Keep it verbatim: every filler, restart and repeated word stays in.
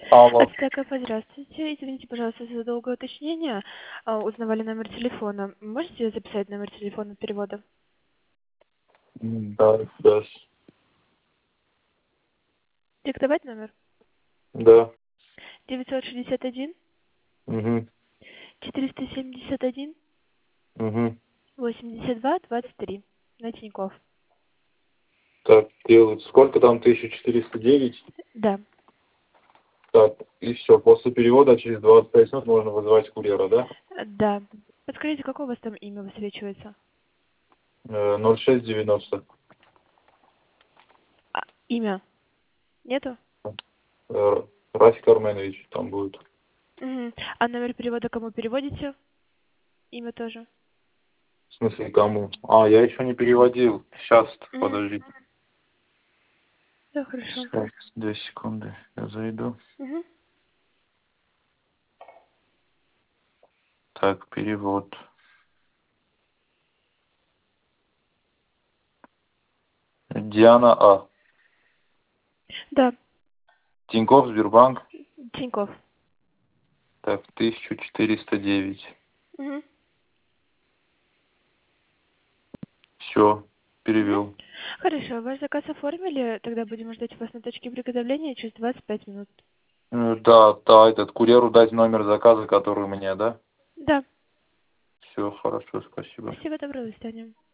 Алло. Ацтеков, здравствуйте. Извините, пожалуйста, за долгое уточнение. А, Узнавали номер телефона. Можете записать номер телефона перевода? М, Да, да. Диктовать номер? Да. девятьсот шестьдесят один Угу. четыреста семьдесят один Угу. восемьдесят два двадцать три. На Тинькофф. Так, делать. Сколько там? тысяча четыреста девять. Да. Так, и все. После перевода через двадцать пять минут можно вызывать курьера, да? Э, Да. Подскажите, какое у вас там имя высвечивается? Э, ноль шесть девяносто. А, имя? Нету? Э, Рафик Арменович там будет. Мгм. А номер перевода кому переводите? Имя тоже? В смысле, кому? А, я еще не переводил. Сейчас, Мгм. подожди. Да, хорошо. Так, две секунды. Я зайду. Мгм. Так, перевод. Диана А. Да, Тинькофф, Сбербанк. Тинькофф. Так, тысяча четыреста девять. Мгм. Все, Мгм. перевел. Хорошо, ваш заказ оформили, тогда будем ждать вас на точке приготовления через двадцать пять минут. Э, Да, да, этот курьеру дать номер заказа, который у меня, да? Да, Все, хорошо, спасибо. всего доброго, до свидания.